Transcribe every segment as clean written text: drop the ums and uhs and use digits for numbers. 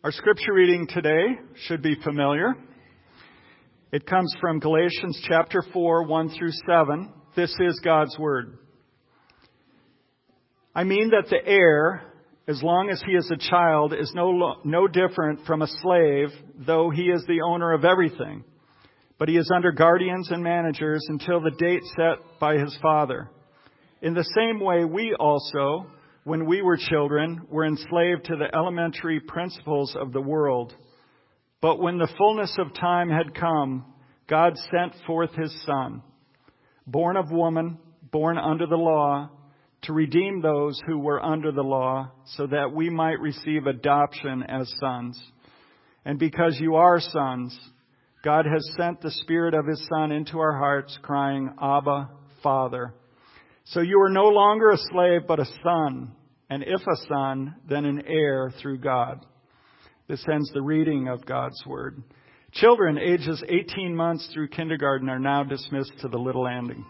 Our scripture reading today should be familiar. It comes from Galatians chapter 4, 1 through 7. This is God's word. I mean that the heir, as long as he is a child, is no different from a slave, though he is the owner of everything. But he is under guardians and managers until the date set by his father. In the same way, we also, when we were children, were enslaved to the elementary principles of the world. But when the fullness of time had come, God sent forth his Son, born of woman, born under the law, to redeem those who were under the law, so that we might receive adoption as sons. And because you are sons, God has sent the Spirit of his Son into our hearts, crying, Abba, Father. So you are no longer a slave, but a son. And if a son, then an heir through God. This ends the reading of God's word. Children ages 18 months through kindergarten are now dismissed to the Little Landing.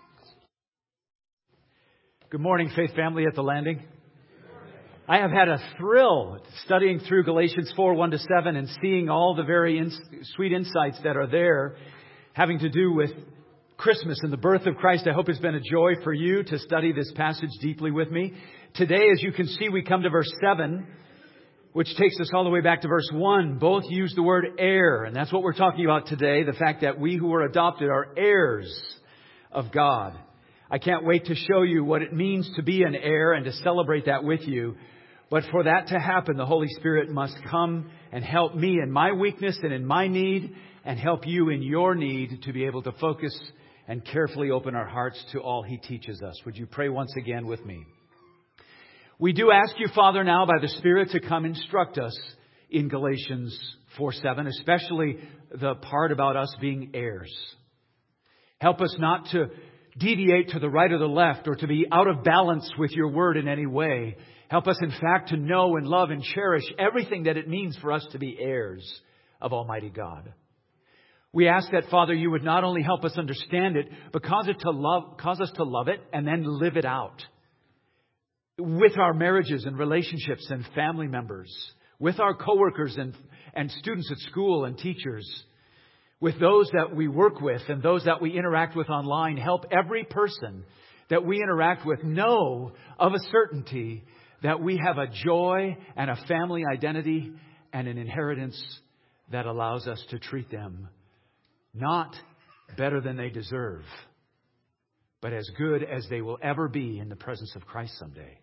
Good morning, Faith Family at the Landing. I have had a thrill studying through Galatians 4, 1 to 7 and seeing all the very sweet insights that are there having to do with Christmas and the birth of Christ. I hope it's been a joy for you to study this passage deeply with me. Today, as you can see, we come to verse 7, which takes us all the way back to verse 1. Both use the word heir, and that's what we're talking about today, the fact that we who are adopted are heirs of God. I can't wait to show you what it means to be an heir and to celebrate that with you. But for that to happen, the Holy Spirit must come and help me in my weakness and in my need, and help you in your need to be able to focus and carefully open our hearts to all He teaches us. Would you pray once again with me? We do ask you, Father, now by the Spirit to come instruct us in Galatians 4:7, especially the part about us being heirs. Help us not to deviate to the right or the left or to be out of balance with your word in any way. Help us, in fact, to know and love and cherish everything that it means for us to be heirs of Almighty God. We ask that, Father, you would not only help us understand it, but cause us to love it and then live it out. With our marriages and relationships and family members, with our coworkers and students at school and teachers, with those that we work with and those that we interact with online, help every person that we interact with know of a certainty that we have a joy and a family identity and an inheritance that allows us to treat them not better than they deserve, but as good as they will ever be in the presence of Christ someday.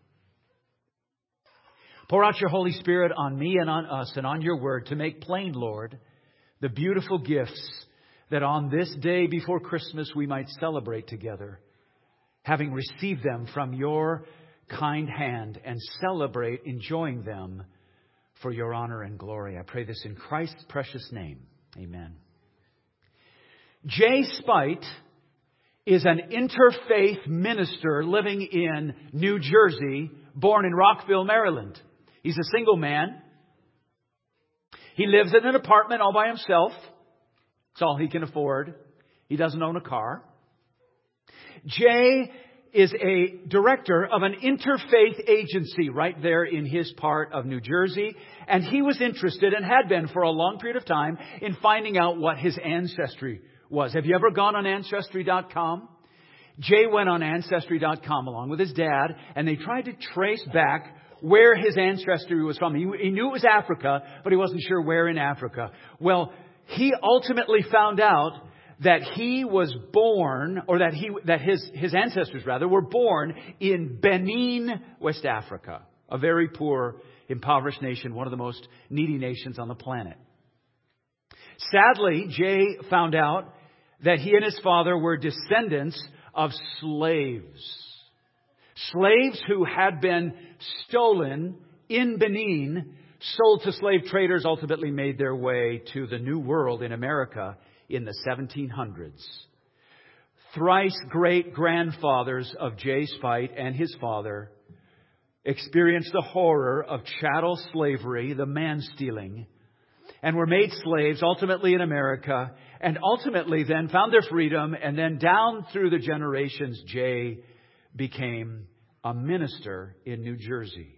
Pour out your Holy Spirit on me and on us and on your word to make plain, Lord, the beautiful gifts that on this day before Christmas we might celebrate together, having received them from your kind hand, and celebrate enjoying them for your honor and glory. I pray this in Christ's precious name. Amen. Jay Spite is an interfaith minister living in New Jersey, born in Rockville, Maryland. He's a single man. He lives in an apartment all by himself. It's all he can afford. He doesn't own a car. Jay is a director of an interfaith agency right there in his part of New Jersey. And he was interested, and had been for a long period of time, in finding out what his ancestry was. Have you ever gone on Ancestry.com? Jay went on Ancestry.com along with his dad, and they tried to trace back where his ancestry was from. He knew it was Africa, but he wasn't sure where in Africa. Well, he ultimately found out that he was born, or that his ancestors rather were born in Benin, West Africa, a very poor, impoverished nation, one of the most needy nations on the planet. Sadly, Jay found out that he and his father were descendants of slaves. Slaves who had been stolen in Benin, sold to slave traders, ultimately made their way to the New World in America in the 1700s. Thrice great grandfathers of Jay Spite and his father experienced the horror of chattel slavery, the man-stealing, and were made slaves ultimately in America, and ultimately then found their freedom, and then down through the generations, Jay became a minister in New Jersey.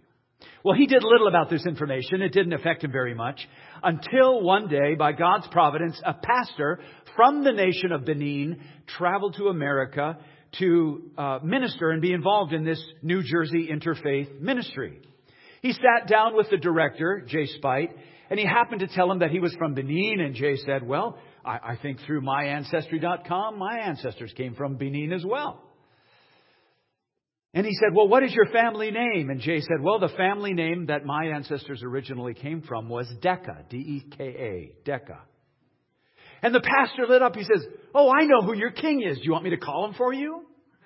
Well, he did little about this information. It didn't affect him very much until one day, by God's providence, a pastor from the nation of Benin traveled to America to minister and be involved in this New Jersey interfaith ministry. He sat down with the director, Jay Spite, and he happened to tell him that he was from Benin. And Jay said, well, I think through myancestry.com, my ancestors came from Benin as well. And he said, well, what is your family name? And Jay said, well, the family name that my ancestors originally came from was Decca, D-E-K-A, Decca. And the pastor lit up. He says, oh, I know who your king is. Do you want me to call him for you?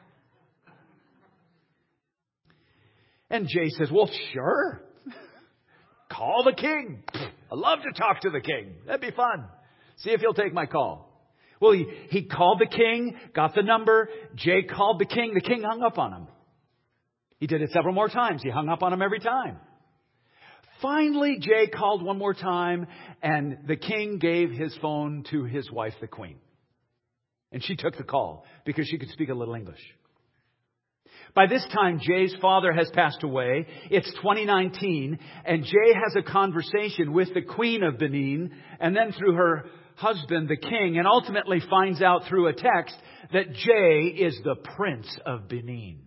And Jay says, well, sure. Call the king. I love to talk to the king. That'd be fun. See if he'll take my call. Well, he called the king, got the number. Jay called the king. The king hung up on him. He did it several more times. He hung up on him every time. Finally, Jay called one more time, and the king gave his phone to his wife, the queen. And she took the call because she could speak a little English. By this time, Jay's father has passed away. It's 2019, and Jay has a conversation with the Queen of Benin, and then through her husband, the king, and ultimately finds out through a text that Jay is the Prince of Benin.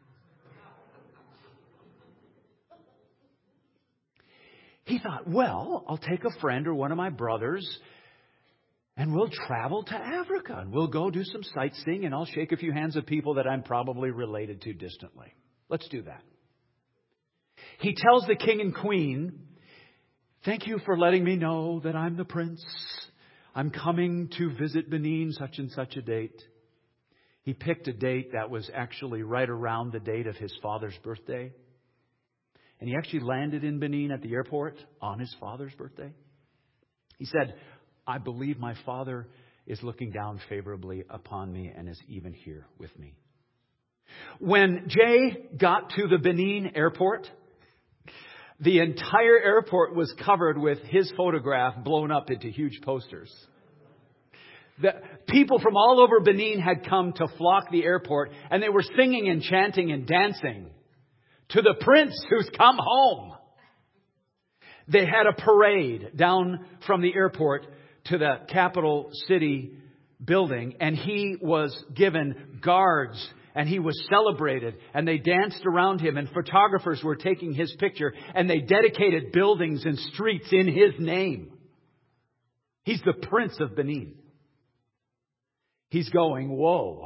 He thought, well, I'll take a friend or one of my brothers and we'll travel to Africa and we'll go do some sightseeing and I'll shake a few hands of people that I'm probably related to distantly. Let's do that. He tells the king and queen, thank you for letting me know that I'm the prince. I'm coming to visit Benin such and such a date. He picked a date that was actually right around the date of his father's birthday. And he actually landed in Benin at the airport on his father's birthday. He said, I believe my father is looking down favorably upon me and is even here with me. When Jay got to the Benin airport, the entire airport was covered with his photograph blown up into huge posters. The people from all over Benin had come to flock the airport, and they were singing and chanting and dancing to the prince who's come home. They had a parade down from the airport to the capital city building, and he was given guards and he was celebrated, and they danced around him, and photographers were taking his picture, and they dedicated buildings and streets in his name. He's the Prince of Benin. He's going, whoa.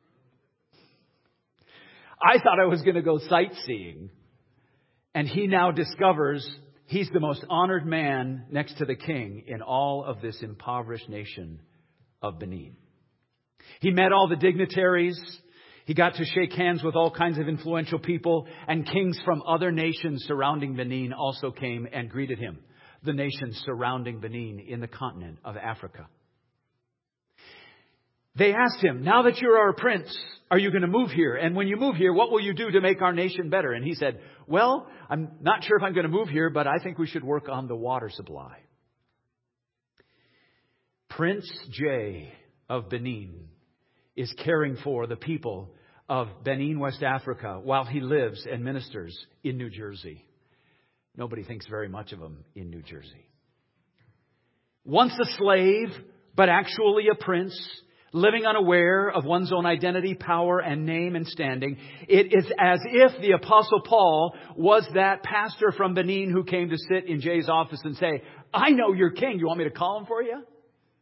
I thought I was going to go sightseeing. And he now discovers he's the most honored man next to the king in all of this impoverished nation of Benin. He met all the dignitaries. He got to shake hands with all kinds of influential people. And kings from other nations surrounding Benin also came and greeted him. The nations surrounding Benin in the continent of Africa. They asked him, now that you're our prince, are you going to move here? And when you move here, what will you do to make our nation better? And he said, well, I'm not sure if I'm going to move here, but I think we should work on the water supply. Prince Jay of Benin is caring for the people of Benin, West Africa, while he lives and ministers in New Jersey. Nobody thinks very much of him in New Jersey. Once a slave, but actually a prince, living unaware of one's own identity, power, and name and standing. It is as if the Apostle Paul was that pastor from Benin who came to sit in Jay's office and say, I know your king. You want me to call him for you?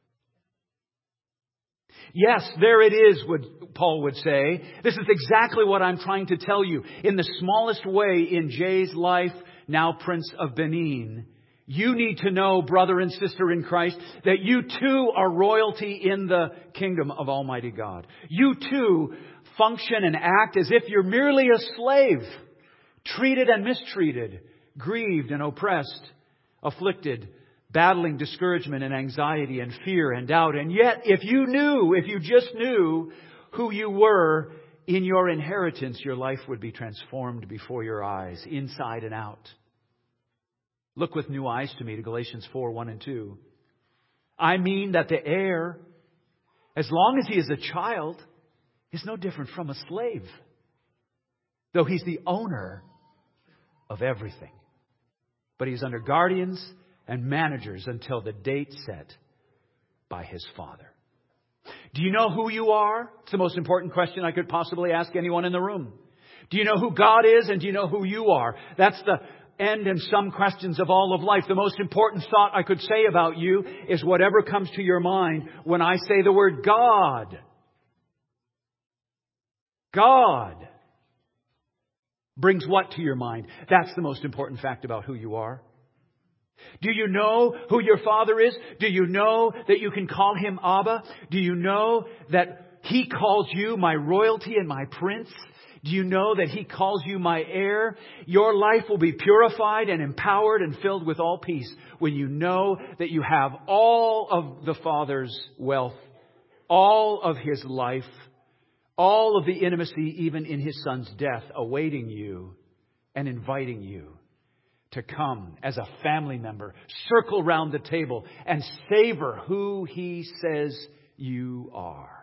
Yes, there it is, Paul would say. This is exactly what I'm trying to tell you. In the smallest way in Jay's life, now Prince of Benin, you need to know, brother and sister in Christ, that you too are royalty in the kingdom of Almighty God. You too function and act as if you're merely a slave, treated and mistreated, grieved and oppressed, afflicted, battling discouragement and anxiety and fear and doubt. And yet, if you just knew who you were in your inheritance, your life would be transformed before your eyes, inside and out. Look with new eyes to me to Galatians 4, 1 and 2. I mean that the heir, as long as he is a child, is no different from a slave, though he's the owner of everything. But He's under guardians and managers until the date set by His Father. Do you know who you are? It's the most important question I could possibly ask anyone in the room. Do you know who God is, and do you know who you are? That's the end and some questions of all of life. The most important thought I could say about you is whatever comes to your mind when I say the word God. God brings what to your mind? That's the most important fact about who you are. Do you know who your Father is? Do you know that you can call Him Abba? Do you know that He calls you my royalty and my prince? Do you know that He calls you my heir? Your life will be purified and empowered and filled with all peace when you know that you have all of the Father's wealth, all of His life, all of the intimacy, even in His Son's death, awaiting you and inviting you to come as a family member, circle round the table and savor who He says you are.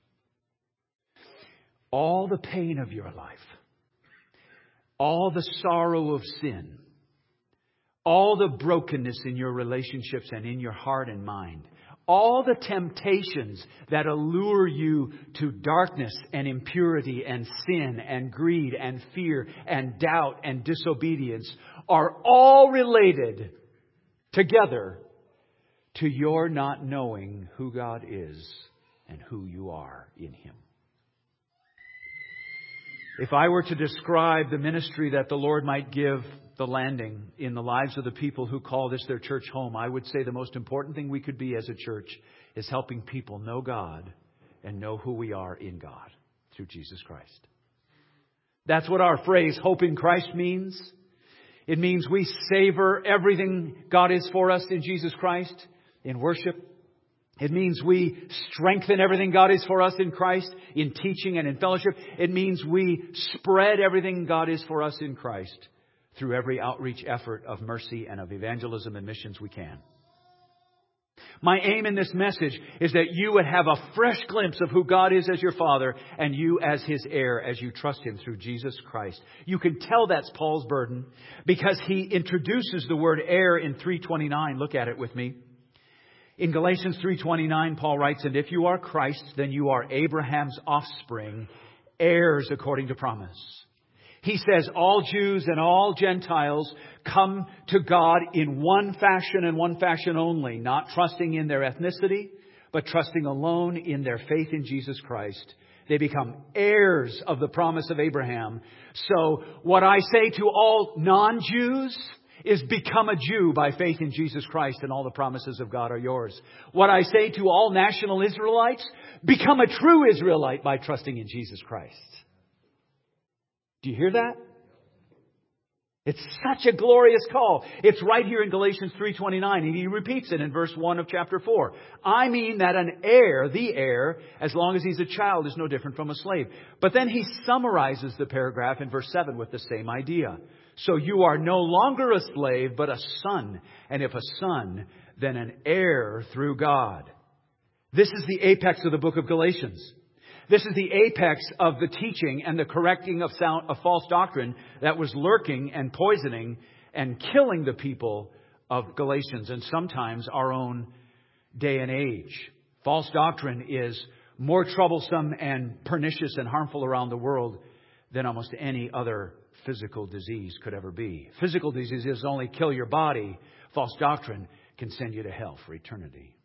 All the pain of your life, all the sorrow of sin, all the brokenness in your relationships and in your heart and mind, all the temptations that allure you to darkness and impurity and sin and greed and fear and doubt and disobedience are all related together to your not knowing who God is and who you are in Him. If I were to describe the ministry that the Lord might give the Landing in the lives of the people who call this their church home, I would say the most important thing we could be as a church is helping people know God and know who we are in God through Jesus Christ. That's what our phrase, hope in Christ, means. It means we savor everything God is for us in Jesus Christ in worship. It means we strengthen everything God is for us in Christ in teaching and in fellowship. It means we spread everything God is for us in Christ through every outreach effort of mercy and of evangelism and missions we can. My aim in this message is that you would have a fresh glimpse of who God is as your Father and you as His heir as you trust Him through Jesus Christ. You can tell that's Paul's burden because he introduces the word heir in 3:29. Look at it with me. In Galatians 3:29, Paul writes, "And if you are Christ, then you are Abraham's offspring, heirs according to promise." He says all Jews and all Gentiles come to God in one fashion and one fashion only, not trusting in their ethnicity, but trusting alone in their faith in Jesus Christ. They become heirs of the promise of Abraham. So what I say to all non-Jews is become a Jew by faith in Jesus Christ, and all the promises of God are yours. What I say to all national Israelites, become a true Israelite by trusting in Jesus Christ. Do you hear that? It's such a glorious call. It's right here in Galatians 3:29, and he repeats it in verse 1 of chapter 4. I mean that an heir, the heir, as long as he's a child, is no different from a slave. But then he summarizes the paragraph in verse 7 with the same idea. So you are no longer a slave, but a son. And if a son, then an heir through God. This is the apex of the book of Galatians. This is the apex of the teaching and the correcting of false doctrine that was lurking and poisoning and killing the people of Galatians and sometimes our own day and age. False doctrine is more troublesome and pernicious and harmful around the world than almost any other physical disease could ever be. Physical diseases only kill your body. False doctrine can send you to hell for eternity.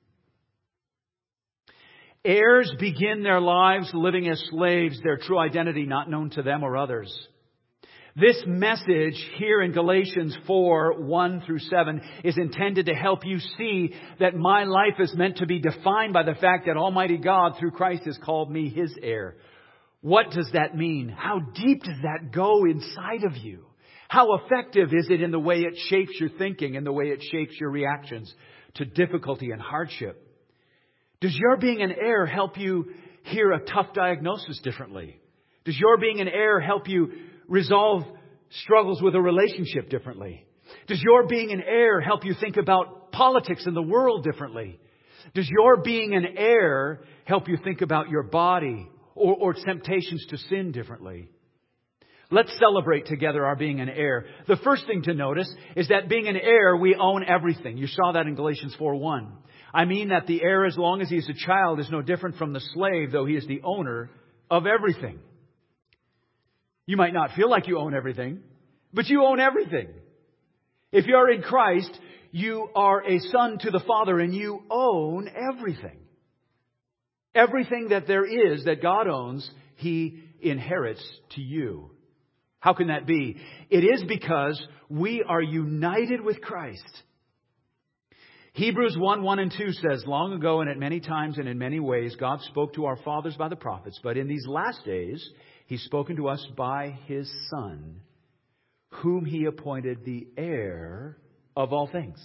Heirs begin their lives living as slaves, their true identity not known to them or others. This message here in Galatians 4:1-7 is intended to help you see that my life is meant to be defined by the fact that Almighty God through Christ has called me His heir. What does that mean? How deep does that go inside of you? How effective is it in the way it shapes your thinking and the way it shapes your reactions to difficulty and hardship? Does your being an heir help you hear a tough diagnosis differently? Does your being an heir help you resolve struggles with a relationship differently? Does your being an heir help you think about politics in the world differently? Does your being an heir help you think about your body or temptations to sin differently? Let's celebrate together our being an heir. The first thing to notice is that being an heir, we own everything. You saw that in Galatians 4:1. I mean that the heir, as long as he is a child, is no different from the slave, though he is the owner of everything. You might not feel like you own everything, but you own everything. If you are in Christ, you are a son to the Father and you own everything. Everything that there is that God owns, He inherits to you. How can that be? It is because we are united with Christ. Hebrews 1:1 and 2 says, long ago and at many times and in many ways, God spoke to our fathers by the prophets. But in these last days, He's spoken to us by His Son, whom He appointed the heir of all things.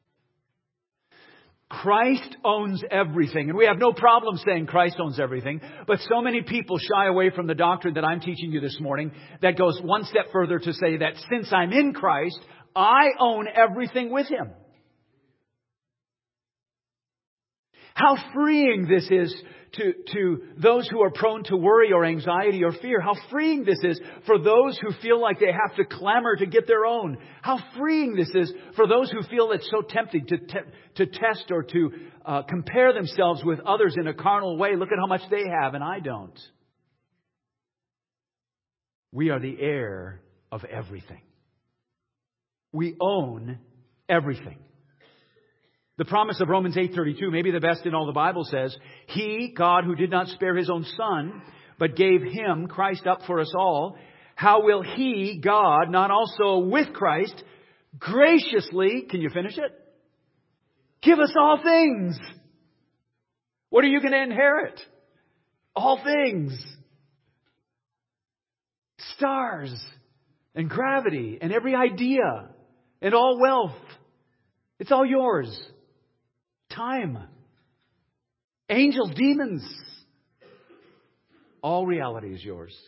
Christ owns everything. And we have no problem saying Christ owns everything. But so many people shy away from the doctrine that I'm teaching you this morning that goes one step further to say that since I'm in Christ, I own everything with Him. How freeing this is to those who are prone to worry or anxiety or fear. How freeing this is for those who feel like they have to clamor to get their own. How freeing this is for those who feel it's so tempting to test or to compare themselves with others in a carnal way. Look at how much they have and I don't. We are the heir of everything. We own everything. The promise of Romans 8:32, maybe the best in all the Bible, says, He, God, who did not spare His own Son, but gave Him, Christ, up for us all, how will He, God, not also with Christ, graciously, can you finish it? Give us all things. What are you going to inherit? All things. Stars and gravity and every idea and all wealth. It's all yours. Time. Angels, demons. All reality is yours.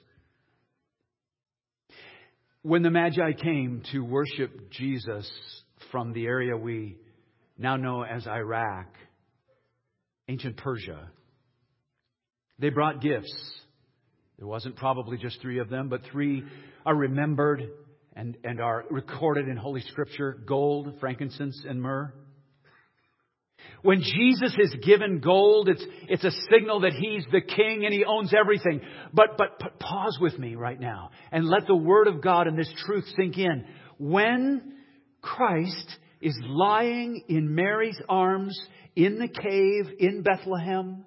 When the Magi came to worship Jesus from the area we now know as Iraq, ancient Persia, they brought gifts. There wasn't probably just 3 of them, but 3 are remembered and are recorded in Holy Scripture: gold, frankincense, and myrrh. When Jesus is given gold, it's a signal that He's the King and He owns everything. But pause with me right now and let the Word of God and this truth sink in. When Christ is lying in Mary's arms in the cave in Bethlehem,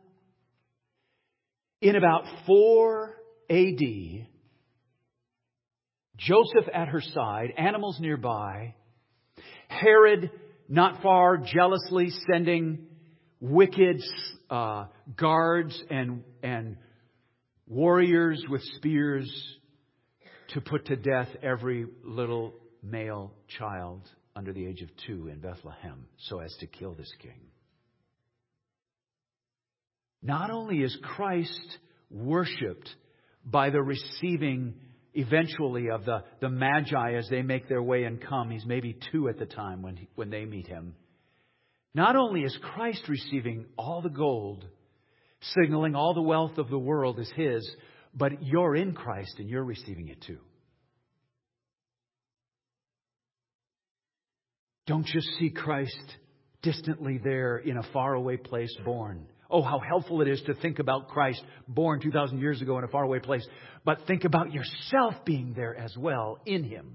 in about 4 A.D., Joseph at her side, animals nearby, Herod not far, jealously sending wicked guards and warriors with spears to put to death every little male child under the age of 2 in Bethlehem so as to kill this king. Not only is Christ worshipped by the receiving eventually of the Magi as they make their way and come. He's maybe 2 at the time when they meet Him. Not only is Christ receiving all the gold, signaling all the wealth of the world is His, but you're in Christ and you're receiving it too. Don't just see Christ distantly there in a faraway place born. Oh, how helpful it is to think about Christ born 2,000 years ago in a faraway place. But think about yourself being there as well in Him.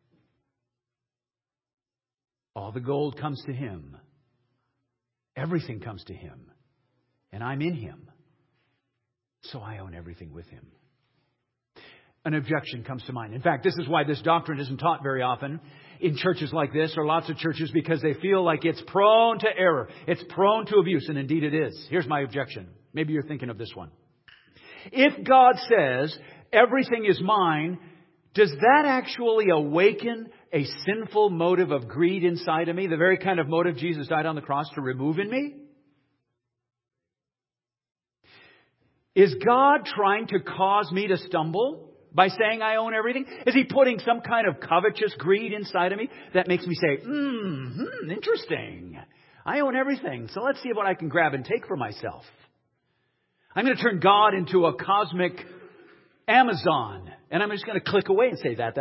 All the gold comes to Him. Everything comes to Him. And I'm in Him. So I own everything with Him. An objection comes to mind. In fact, this is why this doctrine isn't taught very often in churches like this or lots of churches, because they feel like it's prone to error. It's prone to abuse, and indeed it is. Here's my objection. Maybe you're thinking of this one. If God says, everything is mine, does that actually awaken a sinful motive of greed inside of me? The very kind of motive Jesus died on the cross to remove in me? Is God trying to cause me to stumble by saying I own everything? Is He putting some kind of covetous greed inside of me that makes me say, interesting. I own everything. So let's see what I can grab and take for myself. I'm going to turn God into a cosmic Amazon And I'm just going to click away and say that.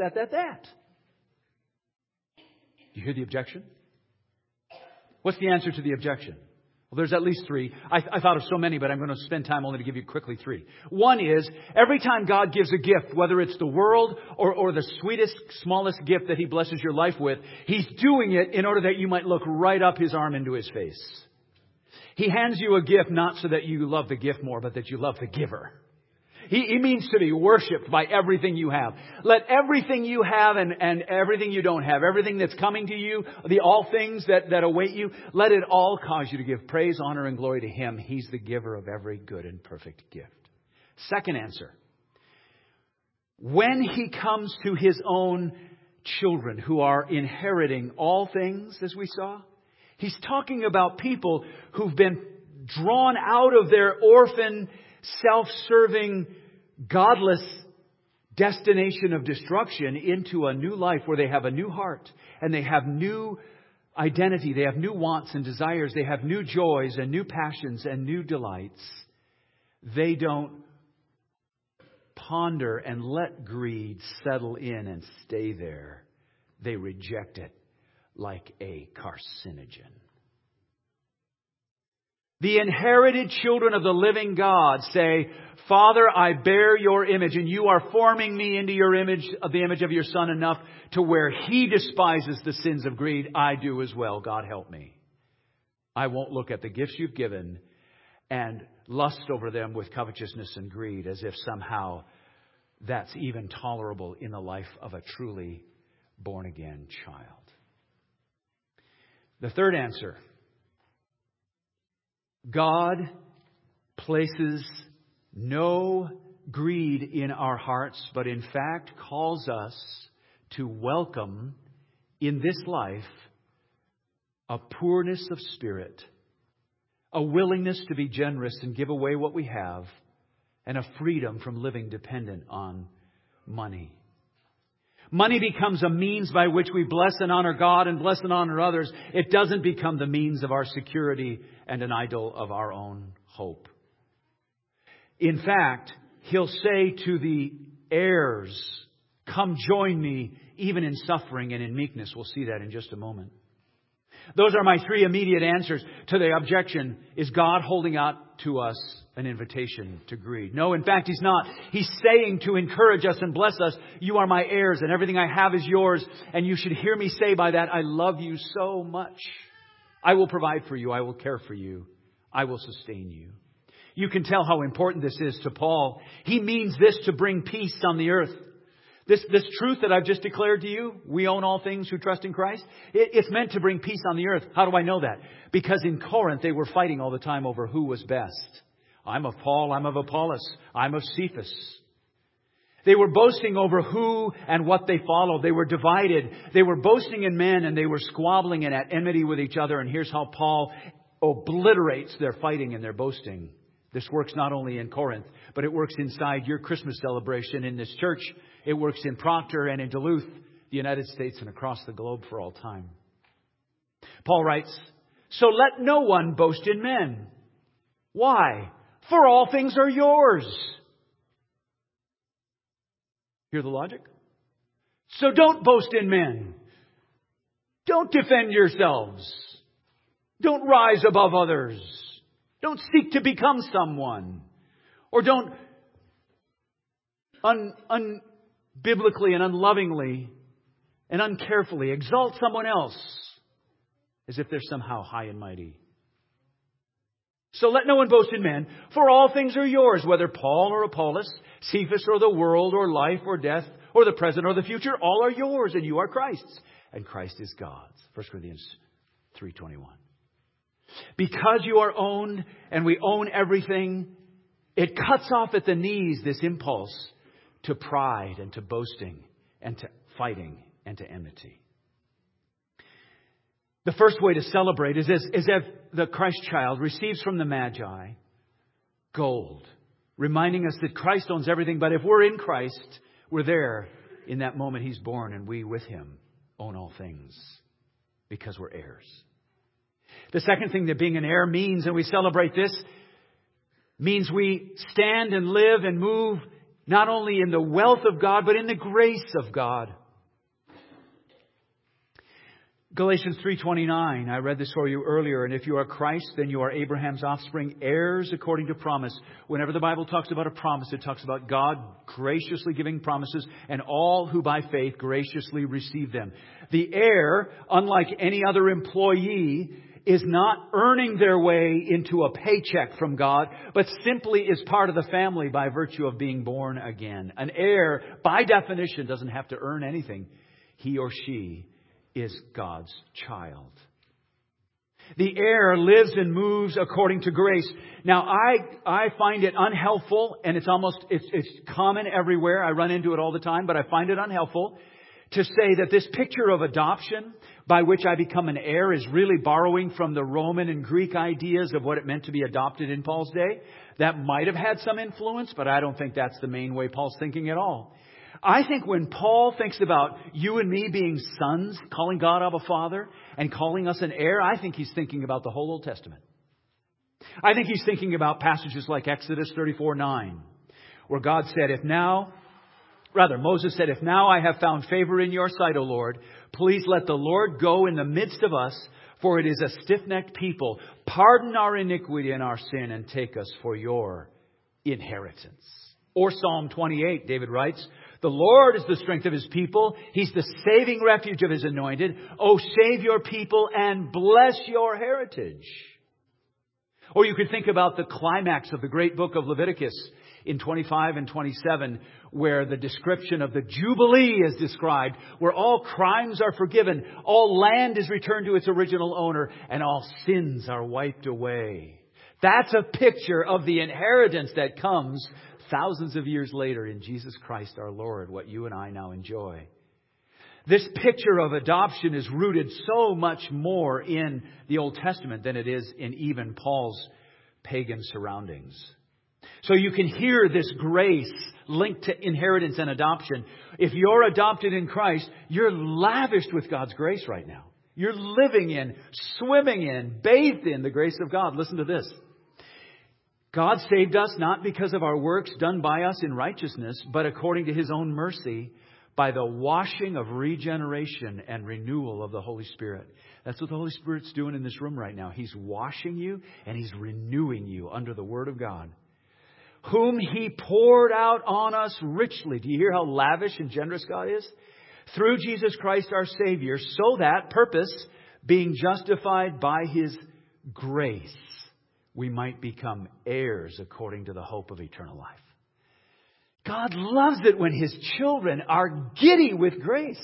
You hear the objection? What's the answer to the objection? Well, there's at least three. I thought of so many, but I'm going to spend time only to give you quickly three. One is, every time God gives a gift, whether it's the world or the sweetest, smallest gift that He blesses your life with, He's doing it in order that you might look right up His arm into His face. He hands you a gift not so that you love the gift more, but that you love the giver. He means to be worshipped by everything you have. Let everything you have and everything you don't have, everything that's coming to you, all things that await you, let it all cause you to give praise, honor, and glory to Him. He's the giver of every good and perfect gift. Second answer. When He comes to His own children who are inheriting all things, as we saw, He's talking about people who've been drawn out of their orphan, self-serving, godless destination of destruction into a new life where they have a new heart and they have new identity. They have new wants and desires. They have new joys and new passions and new delights. They don't ponder and let greed settle in and stay there. They reject it like a carcinogen. The inherited children of the living God say, Father, I bear your image, and you are forming me into your image, the image of your Son, enough to where He despises the sins of greed. I do as well. God help me. I won't look at the gifts you've given and lust over them with covetousness and greed as if somehow that's even tolerable in the life of a truly born-again child. The third answer. God places no greed in our hearts, but in fact calls us to welcome in this life a poorness of spirit, a willingness to be generous and give away what we have, and a freedom from living dependent on money. Money becomes a means by which we bless and honor God and bless and honor others. It doesn't become the means of our security and an idol of our own hope. In fact, He'll say to the heirs, come join me even in suffering and in meekness. We'll see that in just a moment. Those are my three immediate answers to the objection. Is God holding out to us an invitation to greed? No, in fact, He's not. He's saying to encourage us and bless us, you are my heirs and everything I have is yours. And you should hear me say by that, I love you so much. I will provide for you. I will care for you. I will sustain you. You can tell how important this is to Paul. He means this to bring peace on the earth. This truth that I've just declared to you, we own all things who trust in Christ. It's meant to bring peace on the earth. How do I know that? Because in Corinth, they were fighting all the time over who was best. I'm of Paul, I'm of Apollos, I'm of Cephas. They were boasting over who and what they followed. They were divided. They were boasting in men and they were squabbling and at enmity with each other. And here's how Paul obliterates their fighting and their boasting. This works not only in Corinth, but it works inside your Christmas celebration in this church. It works in Proctor and in Duluth, the United States, and across the globe for all time. Paul writes, so let no one boast in men. Why? For all things are yours. Hear the logic? So don't boast in men. Don't defend yourselves. Don't rise above others. Don't seek to become someone. Or don't unbiblically and unlovingly and uncarefully exalt someone else as if they're somehow high and mighty. So let no one boast in men, for all things are yours, whether Paul or Apollos, Cephas or the world or life or death or the present or the future, all are yours and you are Christ's. And Christ is God's. 1 Corinthians 3:21. Because you are owned and we own everything, it cuts off at the knees this impulse to pride and to boasting and to fighting and to enmity. The first way to celebrate is if the Christ child receives from the Magi gold, reminding us that Christ owns everything. But if we're in Christ, we're there in that moment He's born, and we with Him own all things because we're heirs. The second thing that being an heir means, and we celebrate this, means we stand and live and move not only in the wealth of God, but in the grace of God. Galatians 3:29, I read this for you earlier, and if you are Christ, then you are Abraham's offspring, heirs according to promise. Whenever the Bible talks about a promise, it talks about God graciously giving promises, and all who by faith graciously receive them. The heir, unlike any other employee, is not earning their way into a paycheck from God, but simply is part of the family by virtue of being born again. An heir, by definition, doesn't have to earn anything. He or she is God's child. The heir lives and moves according to grace. Now, I find it unhelpful, and it's common everywhere. I run into it all the time, but I find it unhelpful to say that this picture of adoption, by which I become an heir, is really borrowing from the Roman and Greek ideas of what it meant to be adopted in Paul's day. That might have had some influence, but I don't think that's the main way Paul's thinking at all. I think when Paul thinks about you and me being sons, calling God Abba Father, and calling us an heir, I think he's thinking about the whole Old Testament. I think he's thinking about passages like Exodus 34:9, where Moses said, "If now I have found favor in your sight, O Lord, please let the Lord go in the midst of us, for it is a stiff-necked people. Pardon our iniquity and our sin, and take us for your inheritance." Or Psalm 28, David writes, "The Lord is the strength of His people. He's the saving refuge of His anointed. Oh, save your people and bless your heritage." Or you could think about the climax of the great book of Leviticus in 25 and 27, where the description of the Jubilee is described, where all crimes are forgiven, all land is returned to its original owner, and all sins are wiped away. That's a picture of the inheritance that comes thousands of years later in Jesus Christ our Lord, what you and I now enjoy. This picture of adoption is rooted so much more in the Old Testament than it is in even Paul's pagan surroundings. So you can hear this grace linked to inheritance and adoption. If you're adopted in Christ, you're lavished with God's grace right now. You're living in, swimming in, bathed in the grace of God. Listen to this. God saved us not because of our works done by us in righteousness, but according to His own mercy, by the washing of regeneration and renewal of the Holy Spirit. That's what the Holy Spirit's doing in this room right now. He's washing you and He's renewing you under the Word of God. Whom He poured out on us richly. Do you hear how lavish and generous God is? Through Jesus Christ our Savior, so that, purpose, being justified by His grace, we might become heirs according to the hope of eternal life. God loves it when His children are giddy with grace.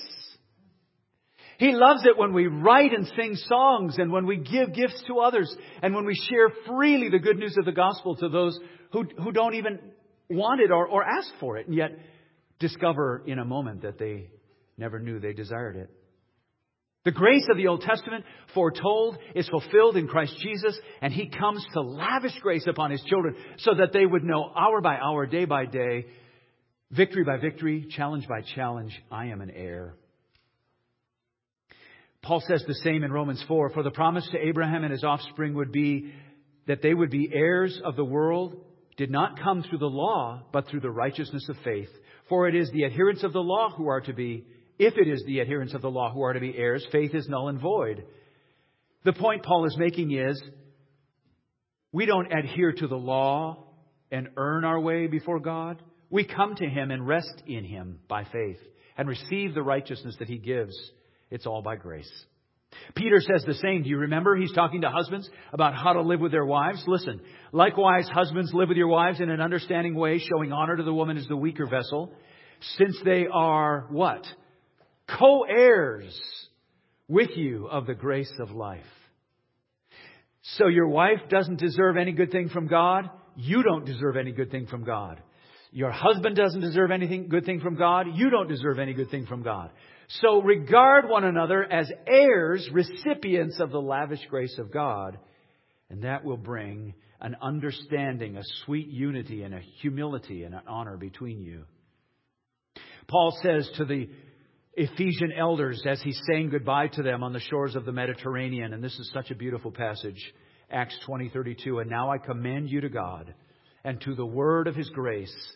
He loves it when we write and sing songs, and when we give gifts to others, and when we share freely the good news of the gospel to those who don't even want it or ask for it, and yet discover in a moment that they never knew they desired it. The grace of the Old Testament, foretold, is fulfilled in Christ Jesus, and He comes to lavish grace upon His children so that they would know hour by hour, day by day, victory by victory, challenge by challenge, I am an heir. Paul says the same in Romans 4. For the promise to Abraham and his offspring would be that they would be heirs of the world did not come through the law, but through the righteousness of faith. For it is the adherents of the law who are to be If it is the adherents of the law who are to be heirs, faith is null and void. The point Paul is making is, we don't adhere to the law and earn our way before God. We come to Him and rest in Him by faith and receive the righteousness that He gives. It's all by grace. Peter says the same. Do you remember? He's talking to husbands about how to live with their wives. Listen, likewise, husbands, live with your wives in an understanding way, showing honor to the woman as the weaker vessel, since they are what? Co-heirs with you of the grace of life. So your wife doesn't deserve any good thing from God. You don't deserve any good thing from God. Your husband doesn't deserve anything good thing from God. You don't deserve any good thing from God. So regard one another as heirs, recipients of the lavish grace of God. And that will bring an understanding, a sweet unity and a humility and an honor between you. Paul says to the Ephesian elders as he's saying goodbye to them on the shores of the Mediterranean, and this is such a beautiful passage, Acts 20:32, and now I commend you to God and to the word of His grace,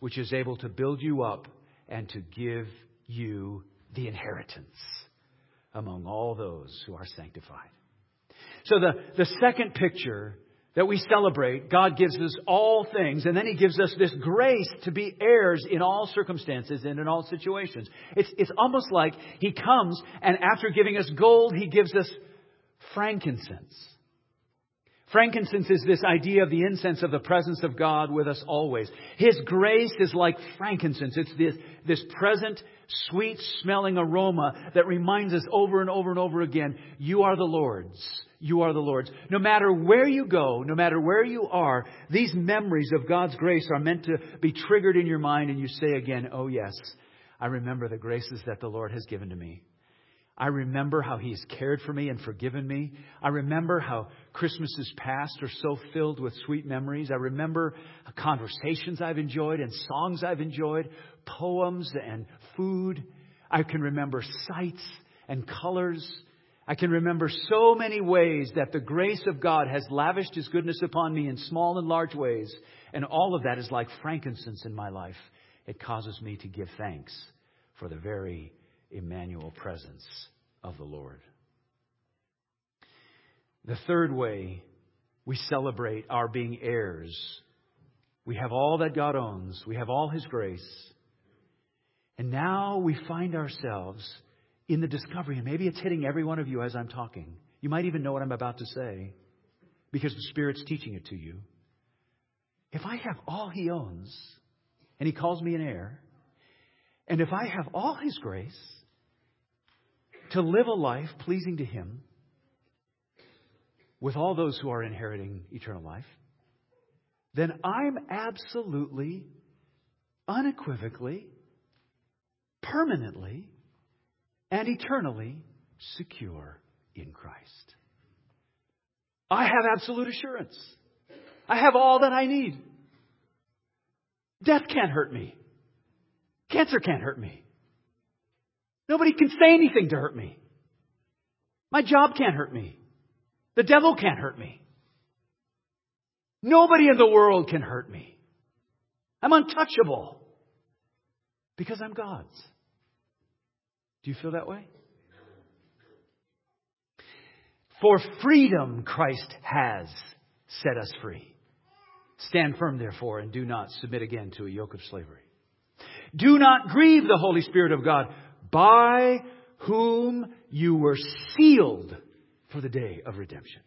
which is able to build you up and to give you the inheritance among all those who are sanctified. So the second picture that we celebrate, God gives us all things, and then He gives us this grace to be heirs in all circumstances and in all situations. It's almost like He comes, and after giving us gold, He gives us frankincense. Frankincense is this idea of the incense of the presence of God with us always. His grace is like frankincense. It's this present, sweet-smelling aroma that reminds us over and over and over again, you are the Lord's. You are the Lord's. No matter where you go, no matter where you are, these memories of God's grace are meant to be triggered in your mind, and you say again, oh yes, I remember the graces that the Lord has given to me. I remember how He's cared for me and forgiven me. I remember how Christmases past are so filled with sweet memories. I remember conversations I've enjoyed and songs I've enjoyed, poems and food. I can remember sights and colors. I can remember so many ways that the grace of God has lavished His goodness upon me in small and large ways. And all of that is like frankincense in my life. It causes me to give thanks for the very Emmanuel presence of the Lord. The third way we celebrate our being heirs. We have all that God owns. We have all His grace. And now we find ourselves in the discovery, and maybe it's hitting every one of you as I'm talking. You might even know what I'm about to say because the Spirit's teaching it to you. If I have all He owns, and He calls me an heir, and if I have all His grace to live a life pleasing to Him with all those who are inheriting eternal life, then I'm absolutely, unequivocally, permanently, and eternally secure in Christ. I have absolute assurance. I have all that I need. Death can't hurt me. Cancer can't hurt me. Nobody can say anything to hurt me. My job can't hurt me. The devil can't hurt me. Nobody in the world can hurt me. I'm untouchable because I'm God's. Do you feel that way? For freedom Christ has set us free. Stand firm, therefore, and do not submit again to a yoke of slavery. Do not grieve the Holy Spirit of God, by whom you were sealed for the day of redemption.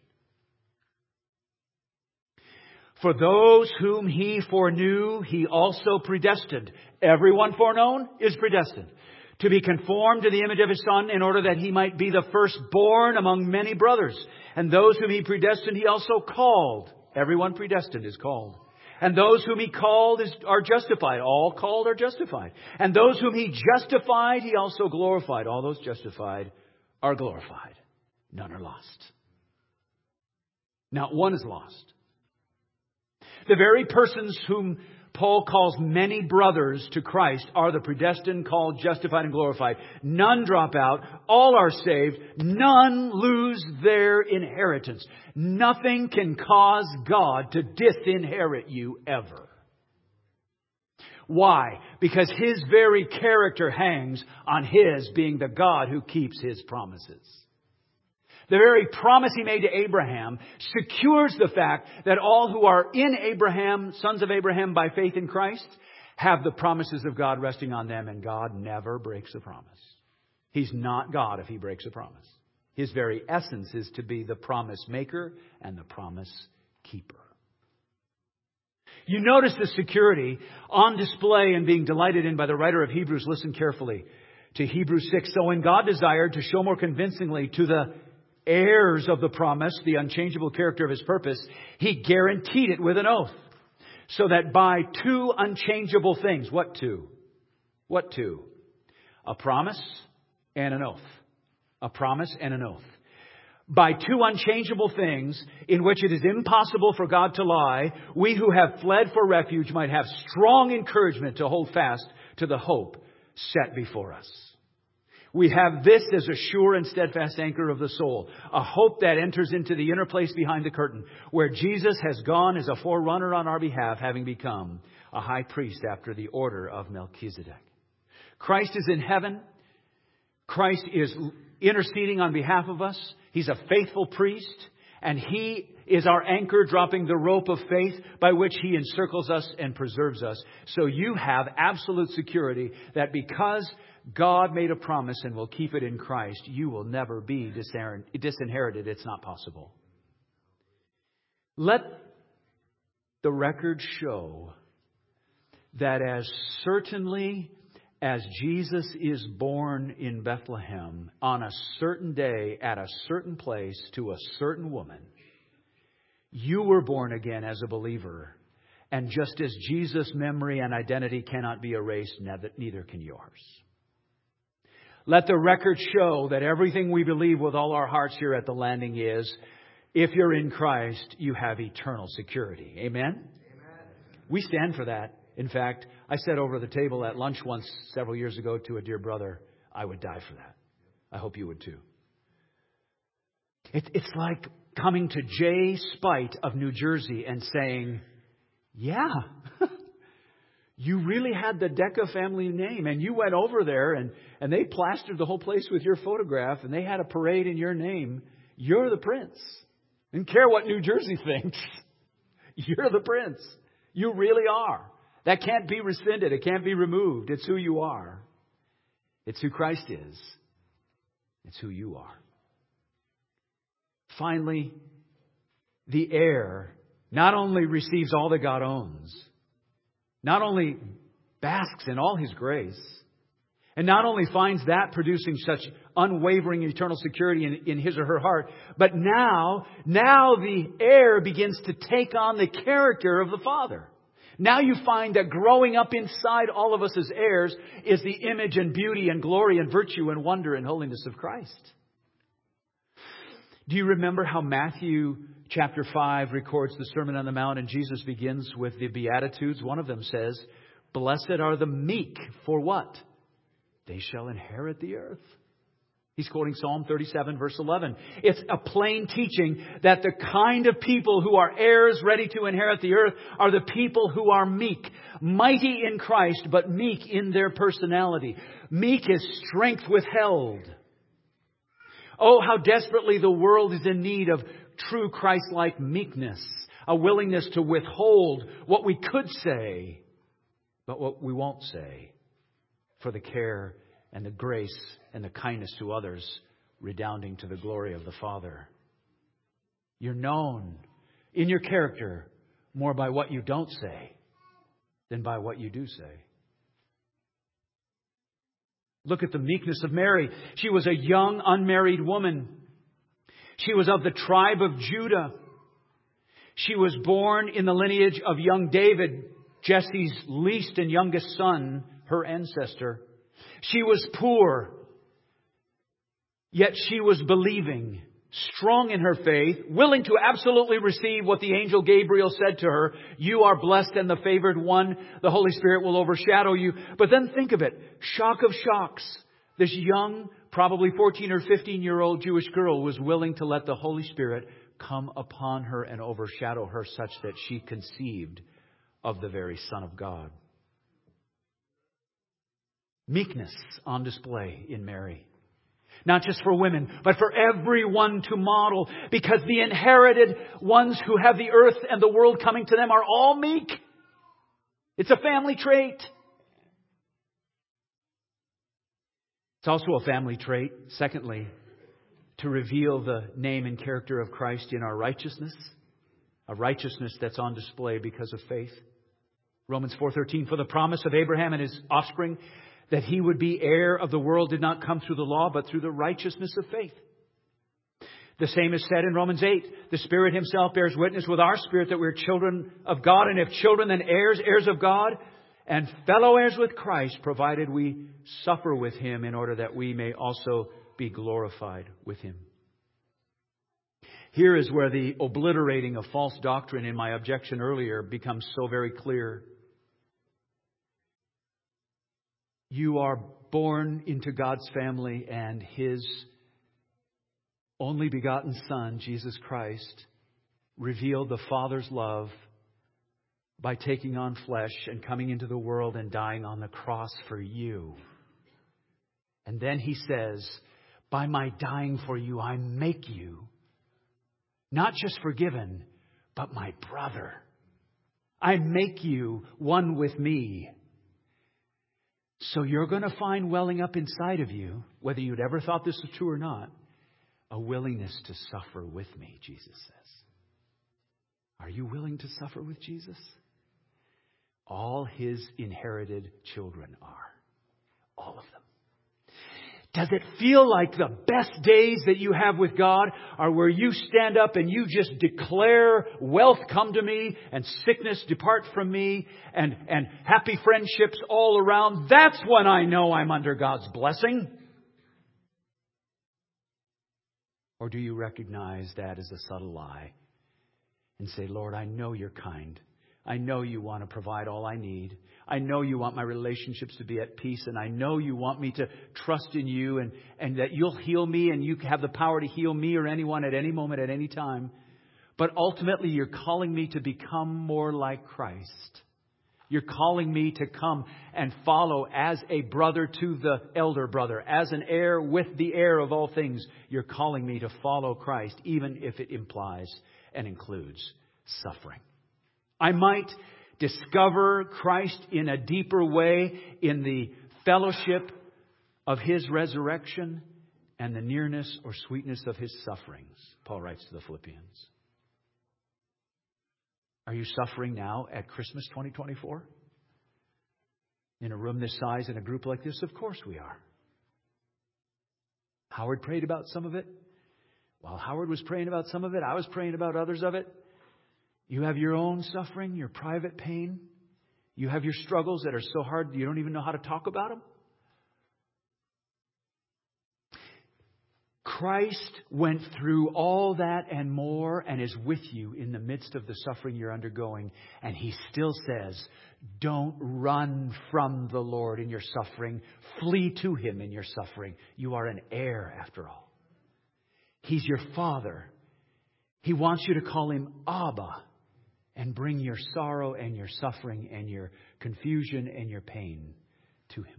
For those whom He foreknew, He also predestined. Everyone foreknown is predestined to be conformed to the image of His Son, in order that He might be the firstborn among many brothers. And those whom He predestined, He also called. Everyone predestined is called. And those whom He called are justified. All called are justified. And those whom He justified, He also glorified. All those justified are glorified. None are lost. Not one is lost. The very persons whom Paul calls many brothers to Christ are the predestined, called, justified, and glorified. None drop out. All are saved. None lose their inheritance. Nothing can cause God to disinherit you ever. Why? Because His very character hangs on His being the God who keeps His promises. The very promise He made to Abraham secures the fact that all who are in Abraham, sons of Abraham by faith in Christ, have the promises of God resting on them, and God never breaks a promise. He's not God if He breaks a promise. His very essence is to be the promise maker and the promise keeper. You notice the security on display and being delighted in by the writer of Hebrews. Listen carefully to Hebrews 6. So when God desired to show more convincingly to the heirs of the promise the unchangeable character of His purpose, He guaranteed it with an oath, so that by two unchangeable things. What two? What two? A promise and an oath. A promise and an oath. By two unchangeable things in which it is impossible for God to lie, we who have fled for refuge might have strong encouragement to hold fast to the hope set before us. We have this as a sure and steadfast anchor of the soul, a hope that enters into the inner place behind the curtain, where Jesus has gone as a forerunner on our behalf, having become a high priest after the order of Melchizedek. Christ is in heaven. Christ is interceding on behalf of us. He's a faithful priest, and He is our anchor, dropping the rope of faith by which He encircles us and preserves us. So you have absolute security that because God made a promise and will keep it in Christ, you will never be disinherited. It's not possible. Let the record show that as certainly as Jesus is born in Bethlehem on a certain day at a certain place to a certain woman, you were born again as a believer. And just as Jesus' memory and identity cannot be erased, neither can yours. Let the record show that everything we believe with all our hearts here at the Landing is, if you're in Christ, you have eternal security. Amen? Amen. We stand for that. In fact, I said over the table at lunch once several years ago to a dear brother, I would die for that. I hope you would too. It's like coming to Jay Spite of New Jersey and saying, yeah, you really had the Decca family name, and you went over there and they plastered the whole place with your photograph, and they had a parade in your name. You're the prince. Didn't care what New Jersey thinks. You're the prince. You really are. That can't be rescinded. It can't be removed. It's who you are. It's who Christ is. It's who you are. Finally, the heir not only receives all that God owns, not only basks in all His grace, and not only finds that producing such unwavering eternal security in his or her heart, but now the heir begins to take on the character of the Father. Now you find that growing up inside all of us as heirs is the image and beauty and glory and virtue and wonder and holiness of Christ. Do you remember how Matthew chapter 5 records the Sermon on the Mount, and Jesus begins with the Beatitudes? One of them says, "Blessed are the meek, for what? They shall inherit the earth." He's quoting Psalm 37, verse 11. It's a plain teaching that the kind of people who are heirs ready to inherit the earth are the people who are meek. Mighty in Christ, but meek in their personality. Meek is strength withheld. Oh, how desperately the world is in need of true Christ-like meekness. A willingness to withhold what we could say, but what we won't say, for the care and the grace and the kindness to others, redounding to the glory of the Father. You're known in your character more by what you don't say than by what you do say. Look at the meekness of Mary. She was a young, unmarried woman. She was of the tribe of Judah. She was born in the lineage of young David, Jesse's least and youngest son, her ancestor. She was poor, yet she was believing, strong in her faith, willing to absolutely receive what the angel Gabriel said to her. You are blessed and the favored one. The Holy Spirit will overshadow you. But then think of it. Shock of shocks. This young, probably 14 or 15-year-old Jewish girl was willing to let the Holy Spirit come upon her and overshadow her such that she conceived of the very Son of God. Meekness on display in Mary. Not just for women, but for everyone to model. Because the inherited ones who have the earth and the world coming to them are all meek. It's a family trait. It's also a family trait, secondly, to reveal the name and character of Christ in our righteousness. A righteousness that's on display because of faith. Romans 4:13, for the promise of Abraham and his offspring that he would be heir of the world did not come through the law, but through the righteousness of faith. The same is said in Romans 8. The Spirit Himself bears witness with our spirit that we are children of God, and if children, then heirs, heirs of God, and fellow heirs with Christ, provided we suffer with Him in order that we may also be glorified with Him. Here is where the obliterating of false doctrine in my objection earlier becomes so very clear. You are born into God's family, and His only begotten Son, Jesus Christ, revealed the Father's love by taking on flesh and coming into the world and dying on the cross for you. And then He says, by my dying for you, I make you not just forgiven, but my brother. I make you one with me. So you're going to find welling up inside of you, whether you'd ever thought this was true or not, a willingness to suffer with me, Jesus says. Are you willing to suffer with Jesus? All His inherited children are. All of them. Does it feel like the best days that you have with God are where you stand up and you just declare, wealth come to me and sickness depart from me and happy friendships all around? That's when I know I'm under God's blessing. Or do you recognize that as a subtle lie and say, Lord, I know you're kind. I know you want to provide all I need. I know you want my relationships to be at peace. And I know you want me to trust in you and that you'll heal me and you have the power to heal me or anyone at any moment, at any time. But ultimately, you're calling me to become more like Christ. You're calling me to come and follow as a brother to the elder brother, as an heir with the heir of all things. You're calling me to follow Christ, even if it implies and includes suffering. I might discover Christ in a deeper way in the fellowship of His resurrection and the nearness or sweetness of His sufferings, Paul writes to the Philippians. Are you suffering now at Christmas 2024? In a room this size, in a group like this? Of course we are. Howard prayed about some of it. While Howard was praying about some of it, I was praying about others of it. You have your own suffering, your private pain. You have your struggles that are so hard you don't even know how to talk about them. Christ went through all that and more and is with you in the midst of the suffering you're undergoing. And He still says, don't run from the Lord in your suffering. Flee to Him in your suffering. You are an heir after all. He's your Father. He wants you to call Him Abba and bring your sorrow and your suffering and your confusion and your pain to Him.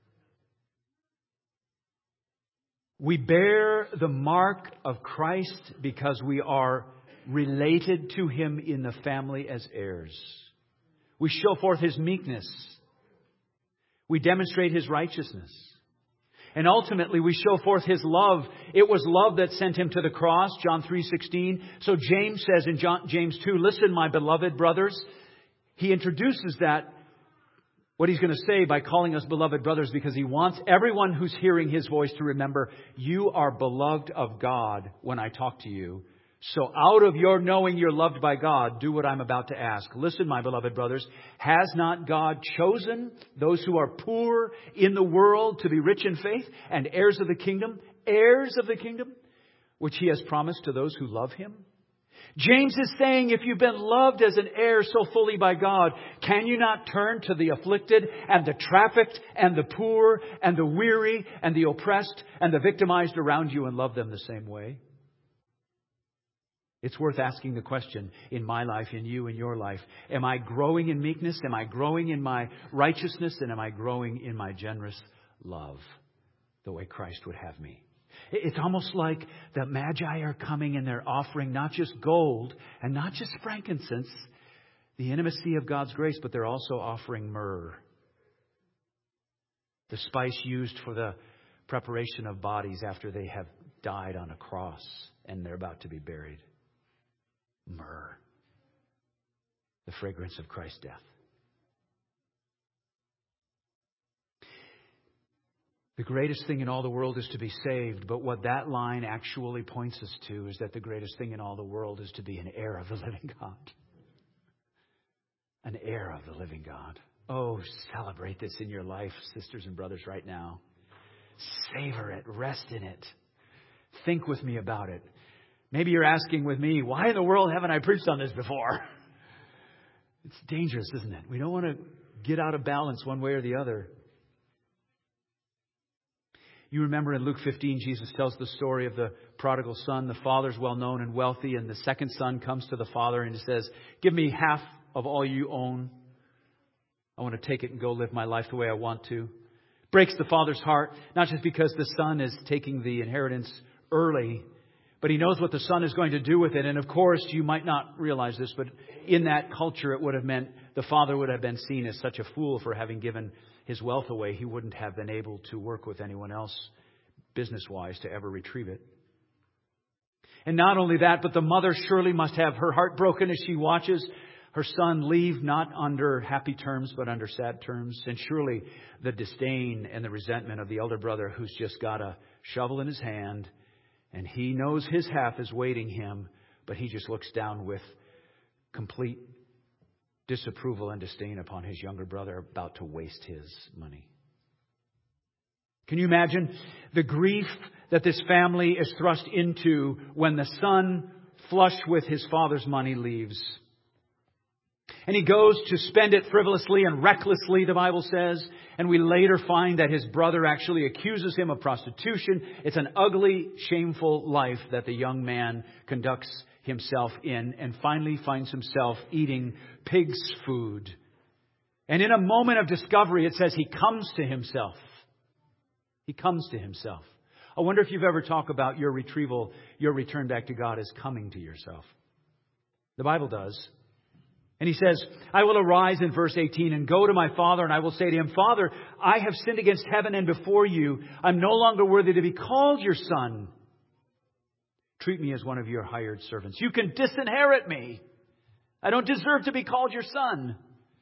We bear the mark of Christ because we are related to Him in the family as heirs. We show forth His meekness. We demonstrate His righteousness. And ultimately, we show forth His love. It was love that sent Him to the cross, John 3:16. So James says in James 2, listen, my beloved brothers. He introduces that, what he's going to say by calling us beloved brothers, because he wants everyone who's hearing his voice to remember, you are beloved of God when I talk to you. So out of your knowing you're loved by God, do what I'm about to ask. Listen, my beloved brothers, has not God chosen those who are poor in the world to be rich in faith and heirs of the kingdom, which He has promised to those who love Him? James is saying, if you've been loved as an heir so fully by God, can you not turn to the afflicted and the trafficked and the poor and the weary and the oppressed and the victimized around you and love them the same way? It's worth asking the question in my life, in you, in your life. Am I growing in meekness? Am I growing in my righteousness? And am I growing in my generous love the way Christ would have me? It's almost like the Magi are coming and they're offering not just gold and not just frankincense, the intimacy of God's grace, but they're also offering myrrh, the spice used for the preparation of bodies after they have died on a cross and they're about to be buried. Myrrh, the fragrance of Christ's death. The greatest thing in all the world is to be saved, but what that line actually points us to is that the greatest thing in all the world is to be an heir of the living God. An heir of the living God. Oh, celebrate this in your life, sisters and brothers, right now. Savor it. Rest in it. Think with me about it. Maybe you're asking with me, why in the world haven't I preached on this before? It's dangerous, isn't it? We don't want to get out of balance one way or the other. You remember in Luke 15, Jesus tells the story of the prodigal son. The father's well known and wealthy, and the second son comes to the father and he says, "Give me half of all you own. I want to take it and go live my life the way I want to." Breaks the father's heart, not just because the son is taking the inheritance early, but he knows what the son is going to do with it. And of course, you might not realize this, but in that culture, it would have meant the father would have been seen as such a fool for having given his wealth away. He wouldn't have been able to work with anyone else business-wise to ever retrieve it. And not only that, but the mother surely must have her heart broken as she watches her son leave, not under happy terms, but under sad terms. And surely the disdain and the resentment of the elder brother who's just got a shovel in his hand and he knows his half is waiting him, but he just looks down with complete disapproval and disdain upon his younger brother about to waste his money. Can you imagine the grief that this family is thrust into when the son, flush with his father's money, leaves? And he goes to spend it frivolously and recklessly, the Bible says. And we later find that his brother actually accuses him of prostitution. It's an ugly, shameful life that the young man conducts himself in, and finally finds himself eating pig's food. And in a moment of discovery, it says he comes to himself. He comes to himself. I wonder if you've ever talked about your retrieval, your return back to God as coming to yourself. The Bible does. And he says, "I will arise," in verse 18, "and go to my father, and I will say to him, 'Father, I have sinned against heaven and before you. I'm no longer worthy to be called your son. Treat me as one of your hired servants. You can disinherit me. I don't deserve to be called your son.'"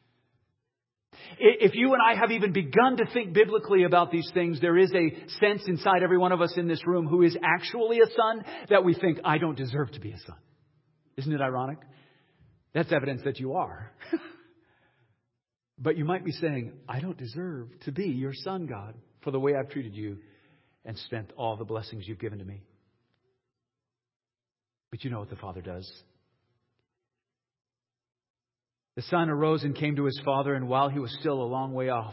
If you and I have even begun to think biblically about these things, there is a sense inside every one of us in this room who is actually a son that we think, "I don't deserve to be a son." Isn't it ironic? That's evidence that you are. But you might be saying, "I don't deserve to be your son, God, for the way I've treated you and spent all the blessings you've given to me." But you know what the Father does. The son arose and came to his father, and while he was still a long way off.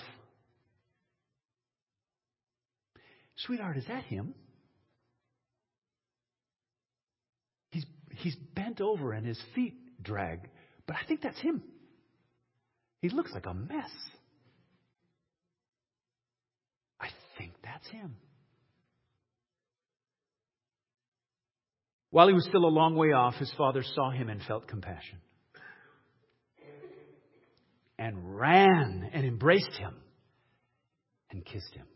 "Sweetheart, is that him?" He's bent over and his feet drag, but I think that's him. He looks like a mess. I think that's him. While he was still a long way off, his father saw him and felt compassion, and ran and embraced him and kissed him.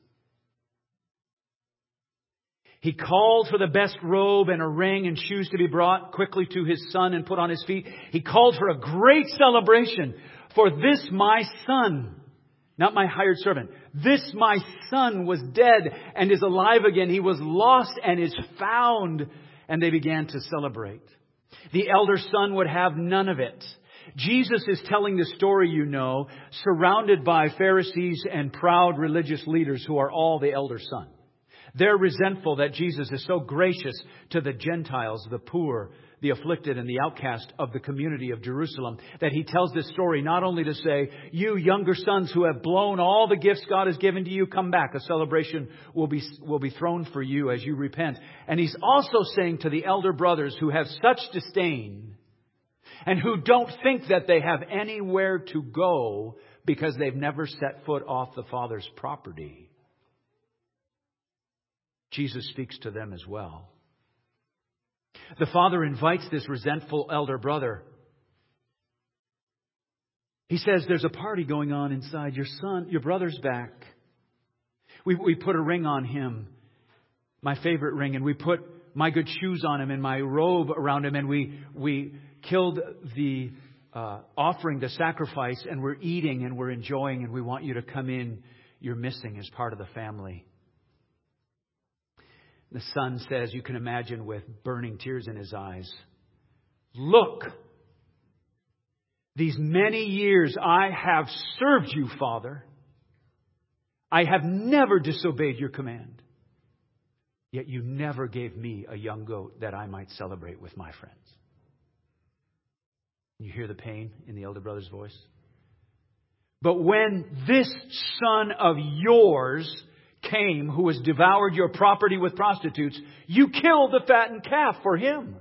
He called for the best robe and a ring and shoes to be brought quickly to his son and put on his feet. He called for a great celebration. "For this my son," not my hired servant, "this my son was dead and is alive again. He was lost and is found." And they began to celebrate. The elder son would have none of it. Jesus is telling the story, surrounded by Pharisees and proud religious leaders who are all the elder son. They're resentful that Jesus is so gracious to the Gentiles, the poor, the afflicted, and the outcast of the community of Jerusalem, that he tells this story not only to say, "You younger sons who have blown all the gifts God has given to you, come back. A celebration will be thrown for you as you repent." And he's also saying to the elder brothers who have such disdain and who don't think that they have anywhere to go because they've never set foot off the Father's property, Jesus speaks to them as well. The father invites this resentful elder brother. He says, "There's a party going on inside. Your brother's back. We put a ring on him, my favorite ring, and we put my good shoes on him and my robe around him, and we killed the offering, the sacrifice, and we're eating and we're enjoying, and we want you to come in. You're missing as part of the family." The son says, you can imagine with burning tears in his eyes, "Look, these many years I have served you, Father. I have never disobeyed your command. Yet you never gave me a young goat that I might celebrate with my friends." You hear the pain in the elder brother's voice? "But when this son of yours came, who has devoured your property with prostitutes, you killed the fattened calf for him.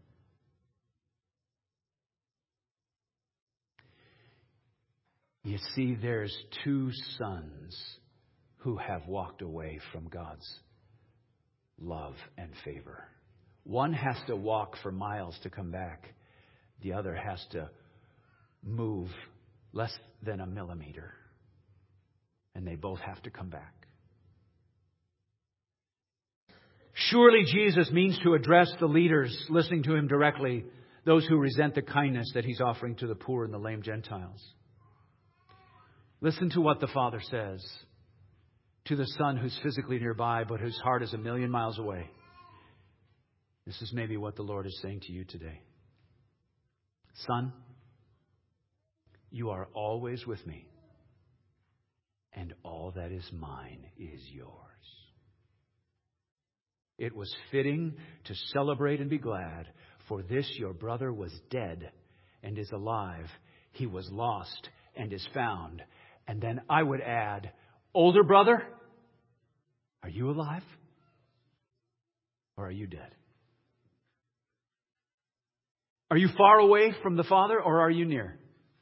You see, there's two sons who have walked away from God's love and favor. One has to walk for miles to come back. The other has to move less than a millimeter. And they both have to come back. Surely Jesus means to address the leaders listening to him directly, those who resent the kindness that he's offering to the poor and the lame Gentiles. Listen to what the Father says to the Son who's physically nearby, but whose heart is 1,000,000 miles away. This is maybe what the Lord is saying to you today. Son, you are always with me, and all that is mine is yours. It was fitting to celebrate and be glad, for this your brother was dead and is alive. He was lost and is found. And then I would add, older brother, are you alive? Or are you dead? Are you far away from the Father, or are you near?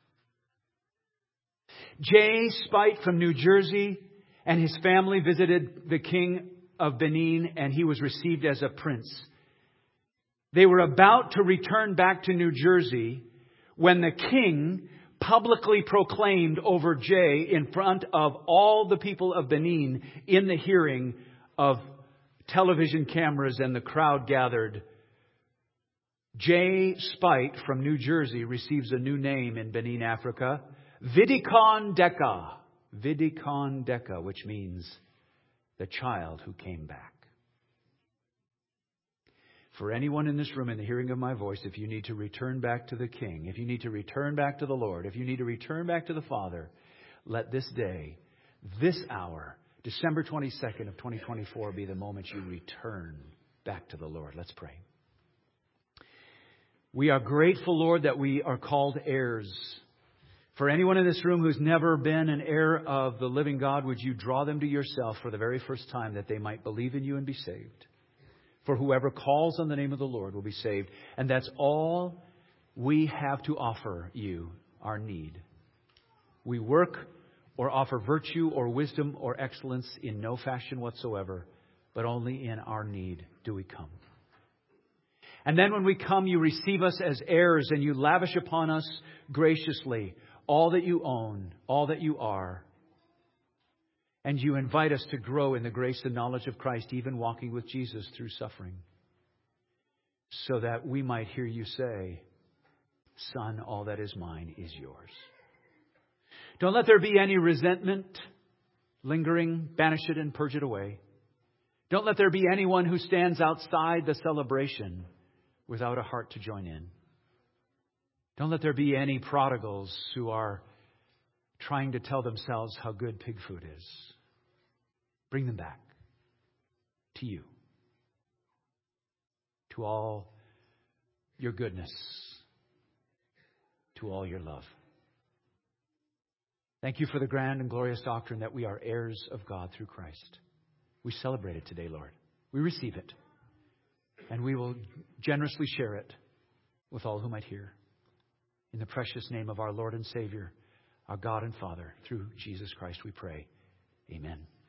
Jay Spite from New Jersey and his family visited the king of Benin, and he was received as a prince. They were about to return back to New Jersey when the king publicly proclaimed over Jay in front of all the people of Benin in the hearing of television cameras and the crowd gathered. Jay Spite from New Jersey receives a new name in Benin, Africa. Vidikon Deka. Vidikon Deka, which means the child who came back. For anyone in this room in the hearing of my voice, if you need to return back to the King, if you need to return back to the Lord, if you need to return back to the Father, let this day, this hour, December 22nd of 2024 be the moment you return back to the Lord. Let's pray. We are grateful, Lord, that we are called heirs. For anyone in this room who's never been an heir of the living God, would you draw them to yourself for the very first time that they might believe in you and be saved? For whoever calls on the name of the Lord will be saved. And that's all we have to offer you, our need. We work or offer virtue or wisdom or excellence in no fashion whatsoever, but only in our need do we come. And then when we come, you receive us as heirs and you lavish upon us graciously all that you own, all that you are. And you invite us to grow in the grace and knowledge of Christ, even walking with Jesus through suffering, so that we might hear you say, Son, all that is mine is yours. Don't let there be any resentment lingering. Banish it and purge it away. Don't let there be anyone who stands outside the celebration without a heart to join in. Don't let there be any prodigals who are trying to tell themselves how good pig food is. Bring them back to you, to all your goodness, to all your love. Thank you for the grand and glorious doctrine that we are heirs of God through Christ. We celebrate it today, Lord. We receive it, and we will generously share it with all who might hear. In the precious name of our Lord and Savior, our God and Father, through Jesus Christ we pray. Amen.